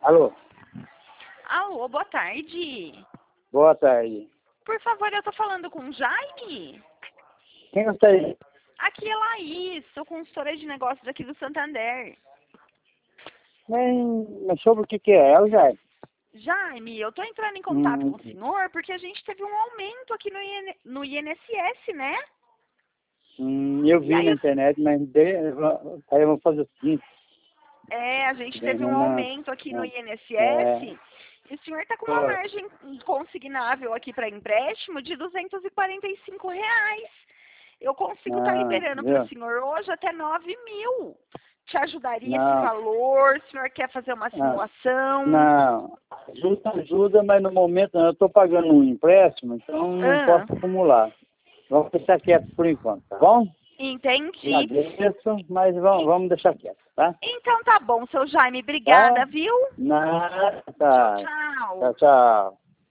Alô? Alô, boa tarde. Boa tarde. Por favor, eu tô falando com o Jaime? Quem gostaria? Aqui é Laís, sou consultora de negócios aqui do Santander. Mas sobre o que é? É o Jair. Jaime, eu tô entrando em contato com o senhor porque a gente teve um aumento aqui no INSS, né? Eu E vi aí, na internet, mas aí eu vou fazer o seguinte. a gente teve um aumento aqui no INSS e o senhor tá com uma margem consignável aqui para empréstimo de R$ 245. Eu consigo estar liberando para o senhor hoje até 9.000. Te ajudaria esse valor? O senhor quer fazer uma simulação? Não, ajuda, mas no momento eu estou pagando um empréstimo, então não posso acumular. Vamos deixar quieto por enquanto, tá bom? Entendi. Agradeço, mas vamos deixar quieto, tá? Então tá bom, seu Jaime. Obrigada, viu? Nada. Tchau, tchau. Tchau, tchau.